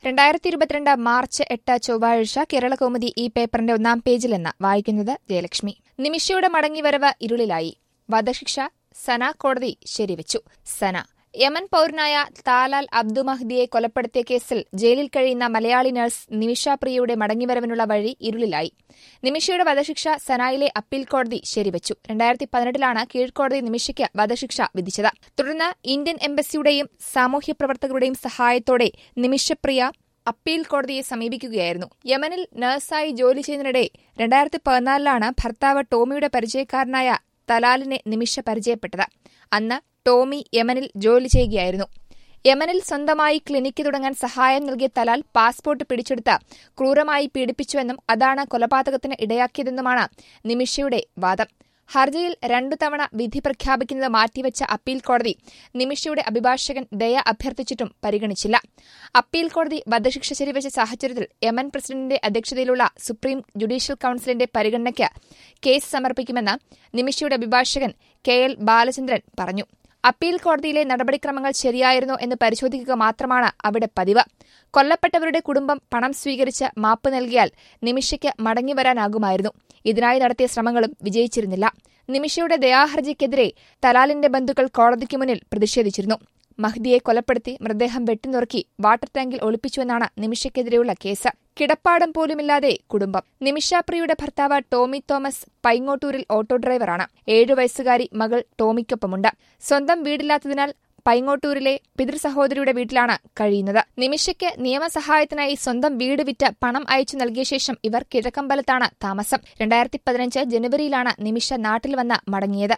2022 March 8 ചൊവ്വാഴ്ച കേരളകൗമുദി ഈ പേപ്പറിന്റെ ഒന്നാം പേജിലെന്ന് വായിക്കുന്നത് ജയലക്ഷ്മി. നിമിഷയുടെ മടങ്ങിവരവ് ഇരുളിലായി. വധശിക്ഷ സന കോടതി ശരിവച്ചു. സന യമൻ പൌരനായ താലാൽ അബ്ദു മഹ്ദിയെ കൊലപ്പെടുത്തിയ കേസിൽ ജയിലിൽ കഴിയുന്ന മലയാളി നഴ്സ് നിമിഷ പ്രിയയുടെ മടങ്ങിവരവിനുള്ള വഴി ഇരുളിലായി. നിമിഷയുടെ വധശിക്ഷ സനായിലെ അപ്പീൽ കോടതി ശരിവച്ചു. 2018 കീഴ്ക്കോടതി നിമിഷയ്ക്ക് വധശിക്ഷ വിധിച്ചത്. തുടർന്ന് ഇന്ത്യൻ എംബസിയുടെയും സാമൂഹ്യപ്രവർത്തകരുടെയും സഹായത്തോടെ നിമിഷപ്രിയ അപ്പീൽ കോടതിയെ സമീപിക്കുകയായിരുന്നു. യമനിൽ നഴ്സായി ജോലി ചെയ്യുന്നതിനിടെ 2014 ഭർത്താവ് ടോമിയുടെ പരിചയക്കാരനായ തലാലിനെ നിമിഷ പരിചയപ്പെട്ടത്. അന്ന് ടോമി യമനിൽ ജോലി ചെയ്യുകയായിരുന്നു. യമനിൽ സ്വന്തമായി ക്ലിനിക്ക് തുടങ്ങാൻ സഹായം നൽകിയ തലാൽ പാസ്പോർട്ട് പിടിച്ചെടുത്ത് ക്രൂരമായി പീഡിപ്പിച്ചുവെന്നും അതാണ് കൊലപാതകത്തിന് ഇടയാക്കിയതെന്നുമാണ് നിമിഷയുടെ വാദം. ഹർജിയിൽ 2 തവണ വിധി പ്രഖ്യാപിക്കുന്നത് മാറ്റിവെച്ച അപ്പീൽ കോടതി നിമിഷയുടെ അഭിഭാഷകൻ ദയ അഭ്യർത്ഥിച്ചിട്ടും പരിഗണിച്ചില്ല. അപ്പീൽ കോടതി വധശിക്ഷ ശരിവച്ച സാഹചര്യത്തിൽ യമൻ പ്രസിഡന്റിന്റെ അധ്യക്ഷതയിലുള്ള സുപ്രീം ജുഡീഷ്യൽ കൌൺസിലിന്റെ പരിഗണനയ്ക്ക് കേസ് സമർപ്പിക്കുമെന്ന് നിമിഷയുടെ അഭിഭാഷകൻ KL ബാലചന്ദ്രൻ പറഞ്ഞു. അപ്പീൽ കോടതിയിലെ നടപടിക്രമങ്ങൾ ശരിയായിരുന്നോ എന്ന് പരിശോധിക്കുക മാത്രമാണ് അവിടെ പതിവ്. കൊല്ലപ്പെട്ടവരുടെ കുടുംബം പണം സ്വീകരിച്ച് മാപ്പ് നൽകിയാൽ നിമിഷയ്ക്ക് മടങ്ങിവരാനാകുമായിരുന്നു. ഇതിനായി നടത്തിയ ശ്രമങ്ങളും വിജയിച്ചിരുന്നില്ല. നിമിഷയുടെ ദയാഹർജിക്കെതിരെ തലാലിന്റെ ബന്ധുക്കൾ കോടതിക്ക് മുന്നിൽ പ്രതിഷേധിച്ചിരുന്നു. മഹ്ദിയെ കൊലപ്പെടുത്തി മൃതദേഹം വെട്ടിനുറുക്കി വാട്ടർ ടാങ്കിൽ ഒളിപ്പിച്ചുവെന്നാണ് നിമിഷയ്ക്കെതിരെയുള്ള കേസ്. കിടപ്പാടം പോലുമില്ലാതെ കുടുംബം. നിമിഷപ്രിയയുടെ ഭർത്താവ് ടോമി തോമസ് പൈങ്ങോട്ടൂരിൽ ഓട്ടോ ഡ്രൈവറാണ്. 7 വയസ്സുകാരി മകൾ ടോമിക്കൊപ്പമുണ്ട്. സ്വന്തം വീടില്ലാത്തതിനാൽ പൈങ്ങോട്ടൂരിലെ പിതൃസഹോദരിയുടെ വീട്ടിലാണ് കഴിയുന്നത്. നിമിഷയ്ക്ക് നിയമസഹായത്തിനായി സ്വന്തം വീട് വിറ്റ് പണം അയച്ചു നൽകിയ ശേഷം ഇവർ കിഴക്കമ്പലത്താണ് താമസം. 2015 ജനുവരിയിലാണ് നിമിഷ നാട്ടിൽ വന്ന് മടങ്ങിയത്.